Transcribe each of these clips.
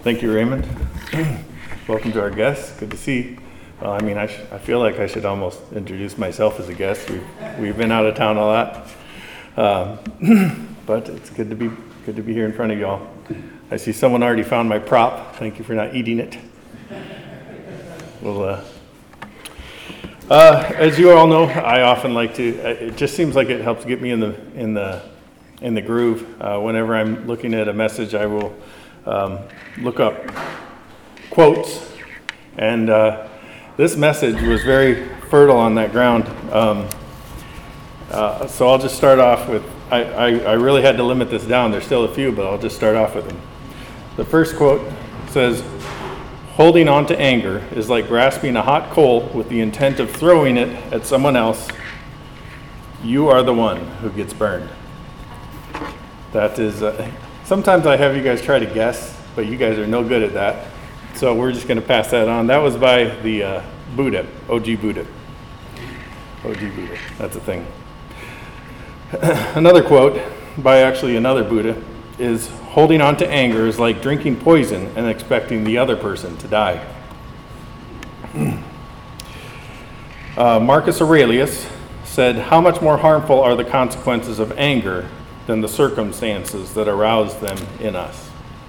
Thank you, Raymond. Welcome to our guests. Good to see. Well, I feel like I should almost introduce myself as a guest. We've been out of town a lot, but it's good to be here in front of y'all. I see someone already found my prop. Thank you for not eating it. Well, as you all know, I often like to. It just seems like it helps get me in the groove. Whenever I'm looking at a message, I will look up quotes, and this message was very fertile on that ground. So I'll just start off with. I really had to limit this down. There's still a few, but I'll just start off with them. The first quote says, "Holding on to anger is like grasping a hot coal with the intent of throwing it at someone else. You are the one who gets burned." That is, sometimes I have you guys try to guess, but you guys are no good at that. So we're just going to pass that on. That was by the Buddha, O.G. Buddha. O.G. Buddha, that's a thing. Another quote by actually another Buddha is, "Holding on to anger is like drinking poison and expecting the other person to die." Marcus Aurelius said, "How much more harmful are the consequences of anger than the circumstances that arouse them in us?"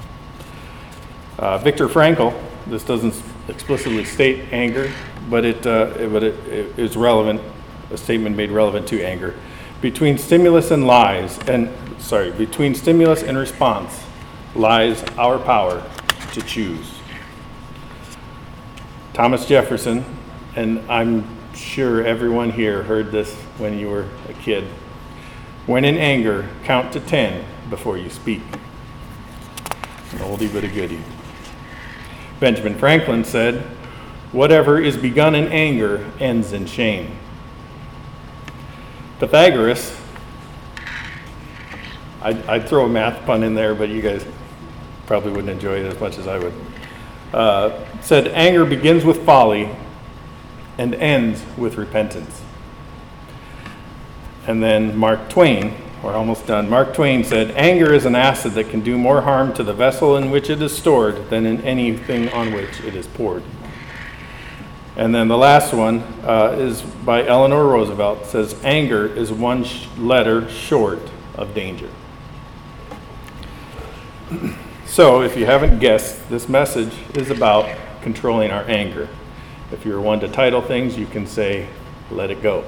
Viktor Frankl, this doesn't explicitly state anger, but it is relevant, a statement made relevant to anger. Between stimulus and response lies our power to choose. Thomas Jefferson, and I'm sure everyone here heard this when you were a kid. "When in anger, count to 10 before you speak." An oldie but a goodie. Benjamin Franklin said, "Whatever is begun in anger ends in shame." Pythagoras, I'd throw a math pun in there, but you guys probably wouldn't enjoy it as much as I would, said, "Anger begins with folly and ends with repentance." And then Mark Twain, we're almost done. Mark Twain said, "Anger is an acid that can do more harm to the vessel in which it is stored than in anything on which it is poured." And then the last one is by Eleanor Roosevelt. It says, "Anger is one letter short of danger." So if you haven't guessed, this message is about controlling our anger. If you're one to title things, you can say, "Let it go."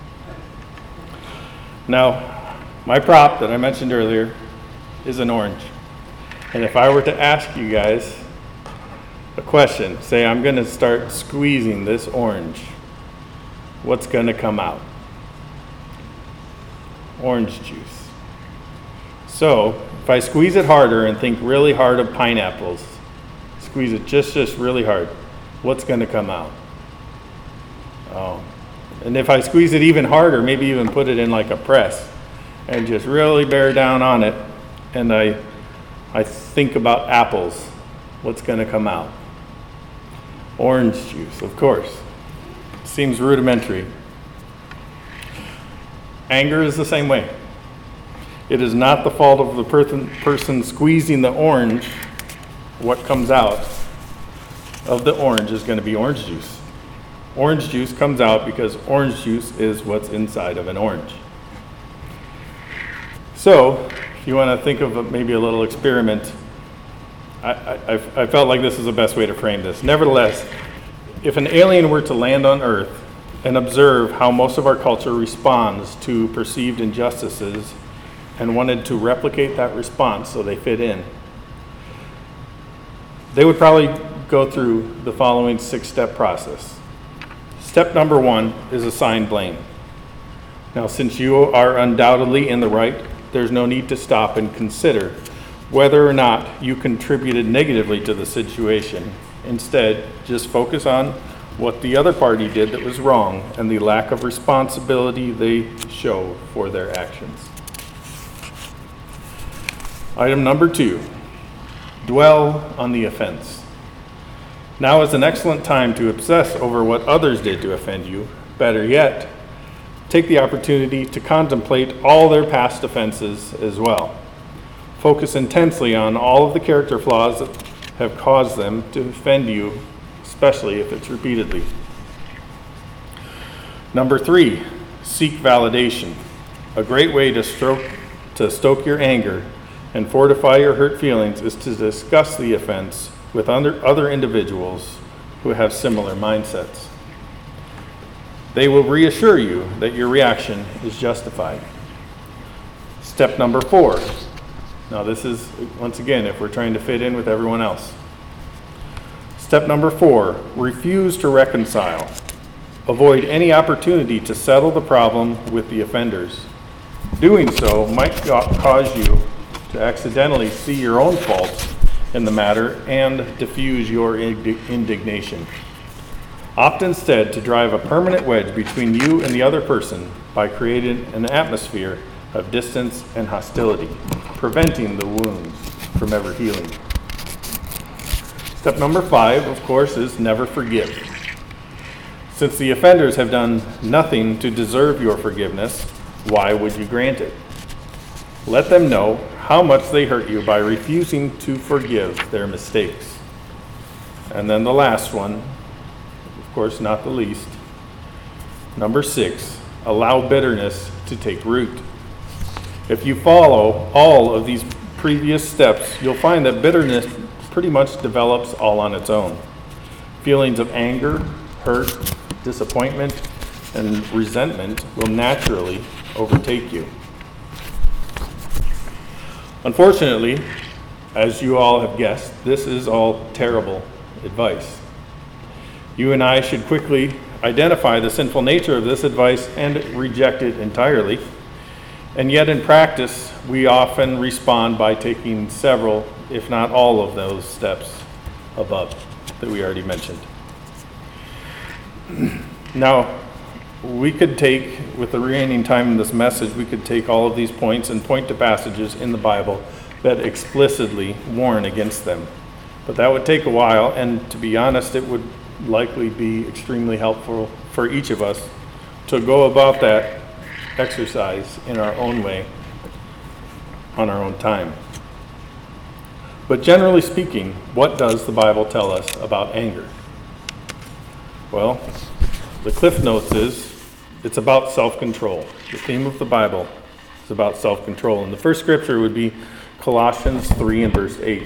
Now, my prop that I mentioned earlier is an orange. And if I were to ask you guys a question, say I'm going to start squeezing this orange, what's going to come out? Orange juice. So if I squeeze it harder and think really hard of pineapples, squeeze it just really hard, what's going to come out? Oh. And if I squeeze it even harder, maybe even put it in like a press and just really bear down on it, and I think about apples, what's going to come out? Orange juice, of course. Seems rudimentary. Anger is the same way. It is not the fault of the person squeezing the orange. What comes out of the orange is going to be orange juice. Orange juice comes out because orange juice is what's inside of an orange. So, if you want to think of maybe a little experiment, I felt like this is the best way to frame this. Nevertheless, if an alien were to land on Earth and observe how most of our culture responds to perceived injustices and wanted to replicate that response so they fit in, they would probably go through the following 6-step process. Step number 1 is assign blame. Now, since you are undoubtedly in the right, there's no need to stop and consider whether or not you contributed negatively to the situation. Instead, just focus on what the other party did that was wrong and the lack of responsibility they show for their actions. Item number 2, dwell on the offense. Now is an excellent time to obsess over what others did to offend you. Better yet, take the opportunity to contemplate all their past offenses as well. Focus intensely on all of the character flaws that have caused them to offend you, especially if it's repeatedly. Number 3, seek validation. A great way to stoke your anger and fortify your hurt feelings is to discuss the offense with other individuals who have similar mindsets. They will reassure you that your reaction is justified. Step number 4. Now this is, once again, if we're trying to fit in with everyone else. Step number 4, refuse to reconcile. Avoid any opportunity to settle the problem with the offenders. Doing so might cause you to accidentally see your own faults in the matter and diffuse your indignation. Opt instead to drive a permanent wedge between you and the other person by creating an atmosphere of distance and hostility, preventing the wounds from ever healing. Step number 5, of course, is never forgive. Since the offenders have done nothing to deserve your forgiveness, why would you grant it? Let them know how much they hurt you by refusing to forgive their mistakes. And then the last one, of course not the least, number 6, allow bitterness to take root. If you follow all of these previous steps, you'll find that bitterness pretty much develops all on its own. Feelings of anger, hurt, disappointment, and resentment will naturally overtake you. Unfortunately, as you all have guessed, this is all terrible advice. You and I should quickly identify the sinful nature of this advice and reject it entirely. And yet in practice, we often respond by taking several, if not all of those steps above that we already mentioned. Now, we could take, with the remaining time in this message, we could take all of these points and point to passages in the Bible that explicitly warn against them. But that would take a while, and to be honest, it would likely be extremely helpful for each of us to go about that exercise in our own way, on our own time. But generally speaking, what does the Bible tell us about anger? Well, the Cliff Notes is, it's about self-control. The theme of the Bible is about self-control. And the first scripture would be Colossians 3 and verse 8.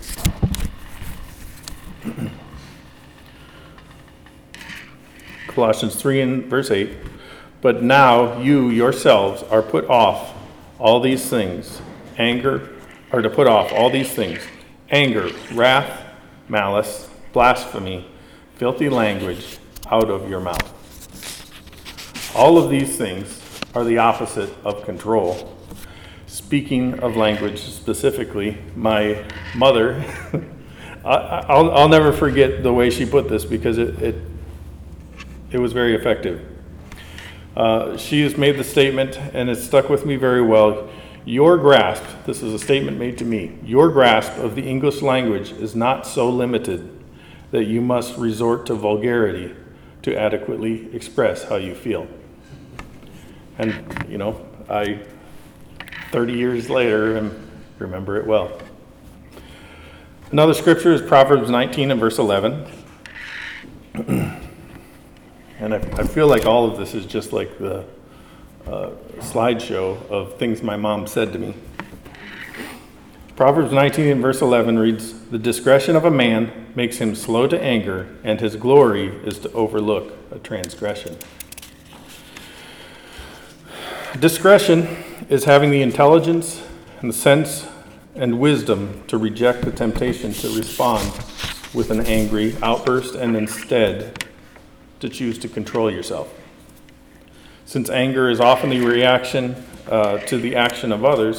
Colossians 3 and verse 8. But now you yourselves are put off all these things, anger, or to put off all these things, anger, wrath, malice, blasphemy, filthy language out of your mouth. All of these things are the opposite of control. Speaking of language specifically, my mother, I'll never forget the way she put this because it was very effective. She has made the statement, and it stuck with me very well. Your grasp, this is a statement made to me, your grasp of the English language is not so limited that you must resort to vulgarity to adequately express how you feel. And, you know, I, 30 years later, remember it well. Another scripture is Proverbs 19 and verse 11. And I feel like all of this is just like the slideshow of things my mom said to me. Proverbs 19 and verse 11 reads, "The discretion of a man makes him slow to anger, and his glory is to overlook a transgression." Discretion is having the intelligence and the sense and wisdom to reject the temptation to respond with an angry outburst and instead to choose to control yourself. Since anger is often the reaction to the action of others,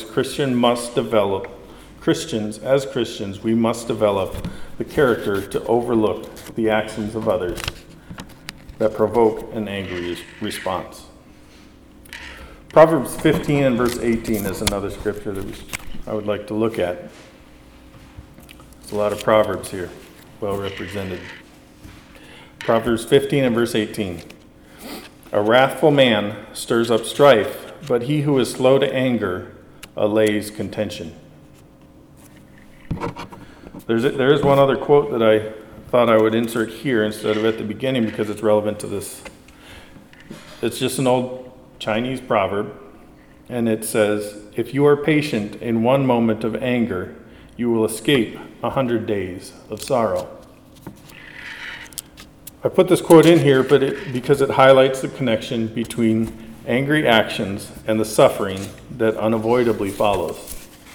as Christians, we must develop the character to overlook the actions of others that provoke an angry response. Proverbs 15 and verse 18 is another scripture that I would like to look at. There's a lot of Proverbs here, well represented. Proverbs 15 and verse 18. "A wrathful man stirs up strife, but he who is slow to anger allays contention." There is one other quote that I thought I would insert here instead of at the beginning because it's relevant to this. It's just an old Chinese proverb, and it says, "If you are patient in one moment of anger, you will escape 100 days of sorrow." I put this quote in here because it highlights the connection between angry actions and the suffering that unavoidably follows.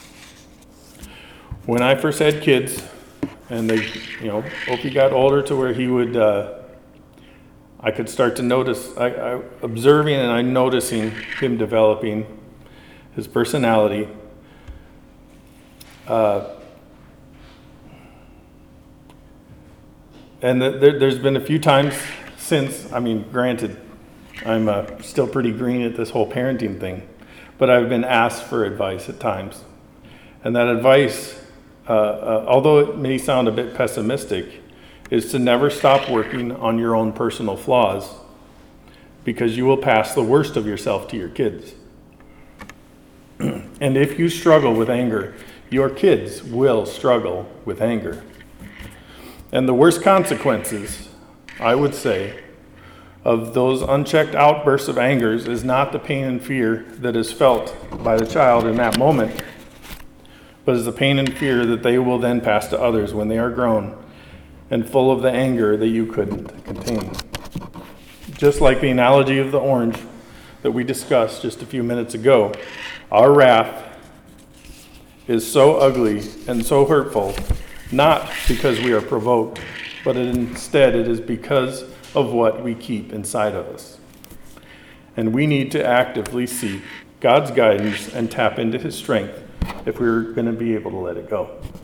When I first had kids, and they, Opie got older to where he would, I could start to notice, observing and I'm noticing him developing his personality. And there's been a few times since, granted, I'm still pretty green at this whole parenting thing, but I've been asked for advice at times. And that advice, although it may sound a bit pessimistic, is to never stop working on your own personal flaws, because you will pass the worst of yourself to your kids. And if you struggle with anger, your kids will struggle with anger. And the worst consequences, I would say, of those unchecked outbursts of angers is not the pain and fear that is felt by the child in that moment, but is the pain and fear that they will then pass to others when they are grown and full of the anger that you couldn't contain. Just like the analogy of the orange that we discussed just a few minutes ago, our wrath is so ugly and so hurtful, not because we are provoked, but instead it is because of what we keep inside of us. And we need to actively seek God's guidance and tap into His strength if we're going to be able to let it go.